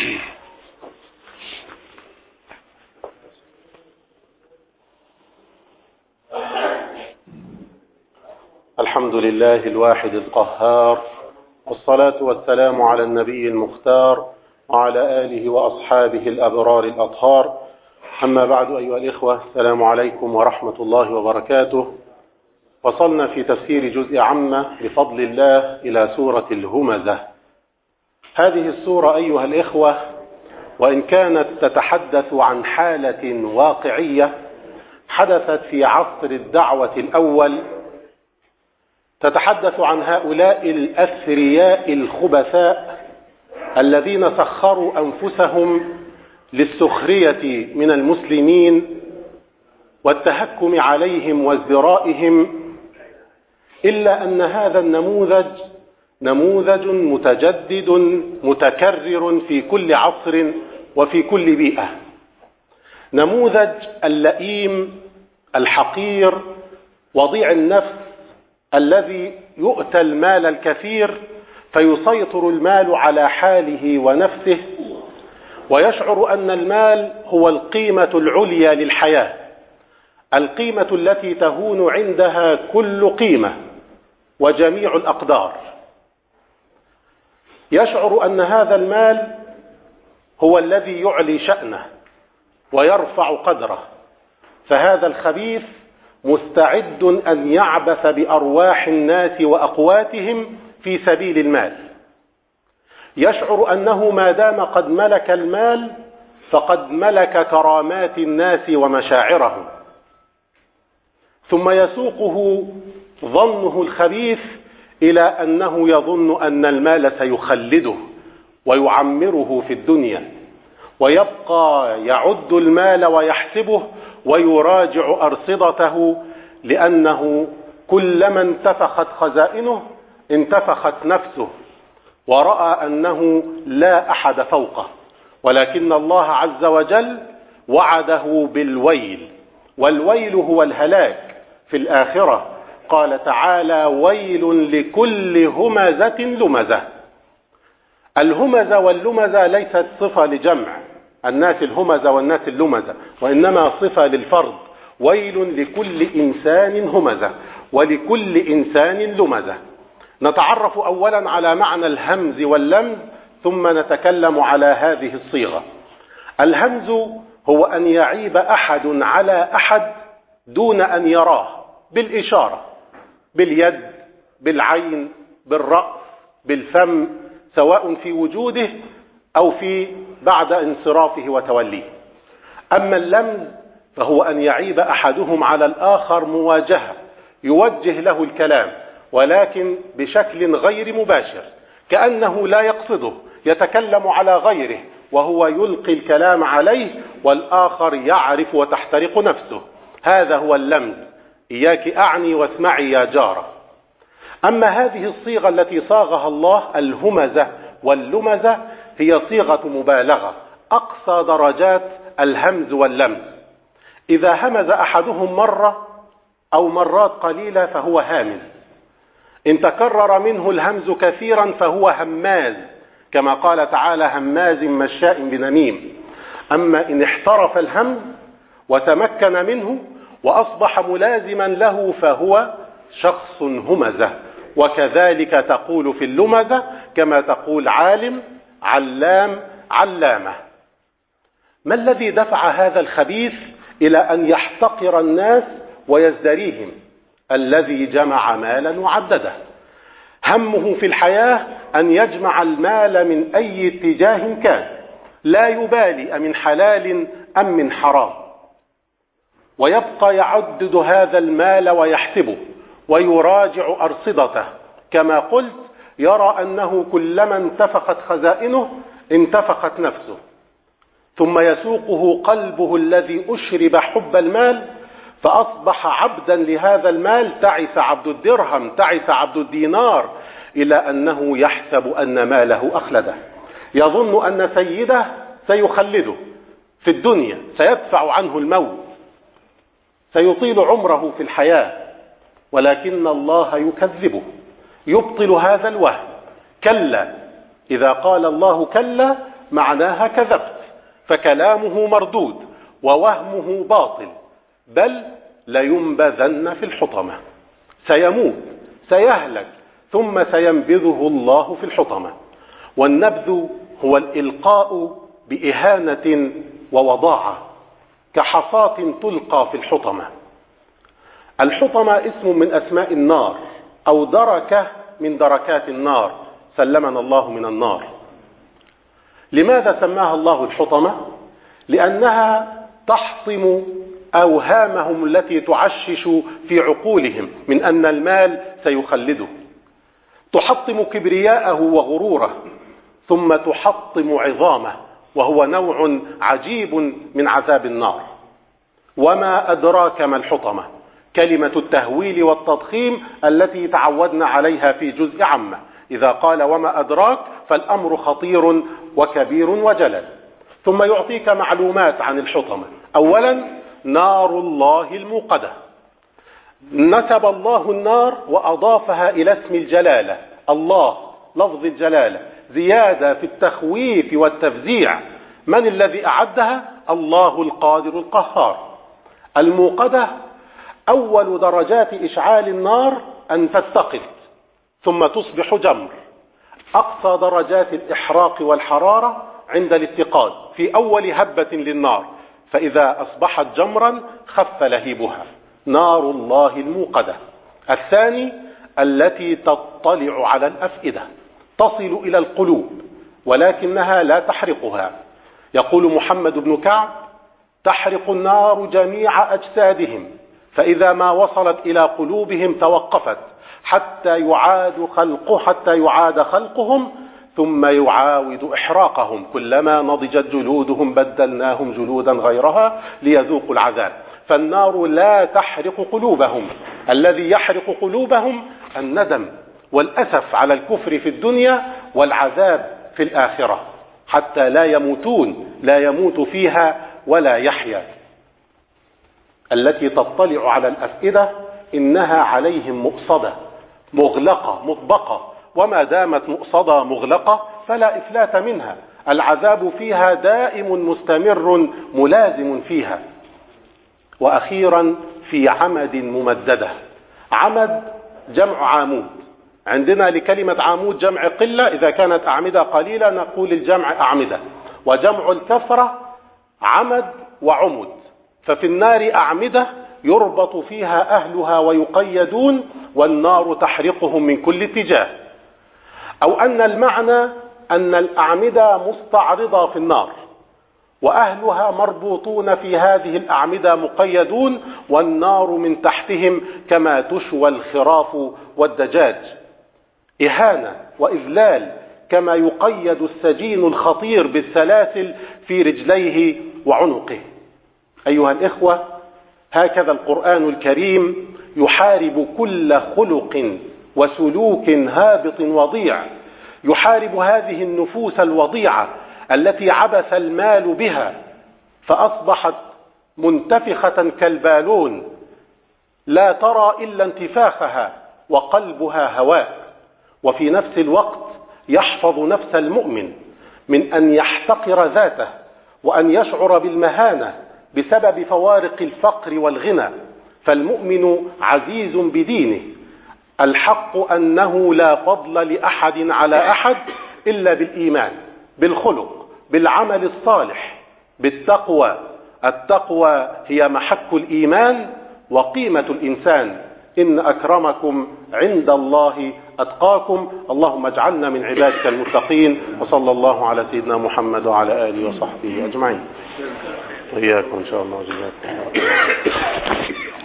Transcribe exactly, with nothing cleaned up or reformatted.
الحمد لله الواحد القهار، والصلاة والسلام على النبي المختار وعلى آله وأصحابه الأبرار الأطهار. أما بعد، أيها الإخوة، السلام عليكم ورحمة الله وبركاته. وصلنا في تفسير جزء عامة بفضل الله إلى سورة الهمزة. هذه السورة أيها الإخوة، وإن كانت تتحدث عن حالة واقعية حدثت في عصر الدعوة الأول، تتحدث عن هؤلاء الأثرياء الخبثاء الذين سخروا أنفسهم للسخرية من المسلمين والتهكم عليهم وازدرائهم، إلا أن هذا النموذج نموذج متجدد متكرر في كل عصر وفي كل بيئة. نموذج اللئيم الحقير وضيع النفس الذي يؤتى المال الكثير فيسيطر المال على حاله ونفسه، ويشعر أن المال هو القيمة العليا للحياة، القيمة التي تهون عندها كل قيمة وجميع الأقدار. يشعر أن هذا المال هو الذي يعلي شأنه ويرفع قدره، فهذا الخبيث مستعد أن يعبث بأرواح الناس وأقواتهم في سبيل المال. يشعر أنه ما دام قد ملك المال فقد ملك كرامات الناس ومشاعرهم، ثم يسوقه ظنه الخبيث إلى أنه يظن أن المال سيخلده ويعمره في الدنيا، ويبقى يعد المال ويحسبه ويراجع أرصدته، لأنه كلما انتفخت خزائنه انتفخت نفسه، ورأى أنه لا أحد فوقه. ولكن الله عز وجل وعده بالويل، والويل هو الهلاك في الآخرة. قال تعالى: ويل لكل همزة لمزة. الهمزة واللمزة ليست صفة لجمع الناس الهمزة والناس اللمزة، وإنما صفة للفرد. ويل لكل إنسان همزة ولكل إنسان لمزة. نتعرف أولا على معنى الهمز واللمز، ثم نتكلم على هذه الصيغة. الهمز هو أن يعيب أحد على أحد دون أن يراه، بالإشارة، باليد، بالعين، بالرأس، بالفم، سواء في وجوده أو في بعد انصرافه وتوليه. أما اللمز فهو أن يعيب أحدهم على الآخر مواجهة، يوجه له الكلام ولكن بشكل غير مباشر، كأنه لا يقصده، يتكلم على غيره وهو يلقي الكلام عليه والآخر يعرف وتحترق نفسه. هذا هو اللمز. إياك أعني واسمعي يا جارة. أما هذه الصيغة التي صاغها الله، الهمزة واللمزة، هي صيغة مبالغة، أقصى درجات الهمز واللمز. إذا همز أحدهم مرة أو مرات قليلة فهو هامز. إن تكرر منه الهمز كثيرا فهو هماز، كما قال تعالى: هماز مشاء بنميم. أما إن احترف الهمز وتمكن منه وأصبح ملازما له فهو شخص همزة. وكذلك تقول في اللمزة كما تقول عالم، علام، علامة. ما الذي دفع هذا الخبيث إلى أن يحتقر الناس ويزدريهم؟ الذي جمع مالا وعدده. همه في الحياة أن يجمع المال من أي اتجاه كان، لا يبالي أمن حلال أم من حرام، ويبقى يعدد هذا المال ويحسبه ويراجع أرصدته. كما قلت، يرى أنه كلما انتفخت خزائنه انتفخت نفسه، ثم يسوقه قلبه الذي أشرب حب المال فأصبح عبدا لهذا المال. تعس عبد الدرهم، تعس عبد الدينار، إلى أنه يحسب أن ماله أخلده، يظن أن سيده سيخلده في الدنيا، سيدفع عنه الموت، سيطيل عمره في الحياة. ولكن الله يكذبه، يبطل هذا الوهم. كلا، إذا قال الله كلا معناها كذبت، فكلامه مردود ووهمه باطل، بل لينبذن في الحطمة، سيموت سيهلك ثم سينبذه الله في الحطمة. والنبذ هو الإلقاء بإهانة ووضاعة كحصاة تلقى في الحطمة. الحطمة اسم من أسماء النار أو دركة من دركات النار، سلمنا الله من النار. لماذا سماها الله الحطمة؟ لأنها تحطم أوهامهم التي تعشش في عقولهم من أن المال سيخلده، تحطم كبرياءه وغروره، ثم تحطم عظامه، وهو نوع عجيب من عذاب النار. وما أدراك ما الحطمة، كلمة التهويل والتضخيم التي تعودنا عليها في جزء عامة، إذا قال وما أدراك فالأمر خطير وكبير وجلل. ثم يعطيك معلومات عن الحطمة. أولا، نار الله الموقدة، نسب الله النار وأضافها إلى اسم الجلالة، الله لفظ الجلالة، زيادة في التخويف والتفزيع. من الذي أعدها؟ الله القادر القهار. الموقدة أول درجات إشعال النار أن تتقد ثم تصبح جمر. أقصى درجات الإحراق والحرارة عند الاتقاد في أول هبة للنار، فإذا أصبحت جمرا خف لهيبها، نار الله الموقدة. الثاني، التي تطلع على الأفئدة، تصل إلى القلوب ولكنها لا تحرقها. يقول محمد بن كعب: تحرق النار جميع أجسادهم، فإذا ما وصلت إلى قلوبهم توقفت حتى يعاد خلقه حتى يعاد خلقهم ثم يعاود إحراقهم، كلما نضجت جلودهم بدلناهم جلودا غيرها ليذوقوا العذاب. فالنار لا تحرق قلوبهم، الذي يحرق قلوبهم الندم والأسف على الكفر في الدنيا والعذاب في الآخرة، حتى لا يموتون، لا يموت فيها ولا يحيا. التي تطلع على الأفئدة إنها عليهم مؤصدة مغلقة مطبقة، وما دامت مؤصدة مغلقة فلا إفلات منها، العذاب فيها دائم مستمر ملازم فيها. وأخيرا، في عمد ممددة. عمد جمع عامود، عندنا لكلمة عامود جمع قلة، إذا كانت أعمدة قليلة نقول الجمع أعمدة، وجمع الكثرة عمد وعمد. ففي النار أعمدة يربط فيها أهلها ويقيدون، والنار تحرقهم من كل اتجاه. أو أن المعنى أن الأعمدة مستعرضة في النار، وأهلها مربوطون في هذه الأعمدة مقيدون، والنار من تحتهم كما تشوى الخراف والدجاج، إهانة وإذلال، كما يقيد السجين الخطير بالسلاسل في رجليه وعنقه. أيها الإخوة، هكذا القرآن الكريم يحارب كل خلق وسلوك هابط وضيع، يحارب هذه النفوس الوضيعة التي عبث المال بها فأصبحت منتفخة كالبالون، لا ترى إلا انتفاخها وقلبها هواء. وفي نفس الوقت يحفظ نفس المؤمن من أن يحتقر ذاته وأن يشعر بالمهانة بسبب فوارق الفقر والغنى، فالمؤمن عزيز بدينه. الحق أنه لا فضل لأحد على أحد إلا بالإيمان، بالخلق، بالعمل الصالح، بالتقوى. التقوى هي محك الإيمان وقيمة الإنسان. إن أكرمكم عند الله أتقاكم. اللهم اجعلنا من عبادك المتقين، وصلى الله على سيدنا محمد وعلى آله وصحبه أجمعين. وإياكم إن شاء الله. جزاكم الله.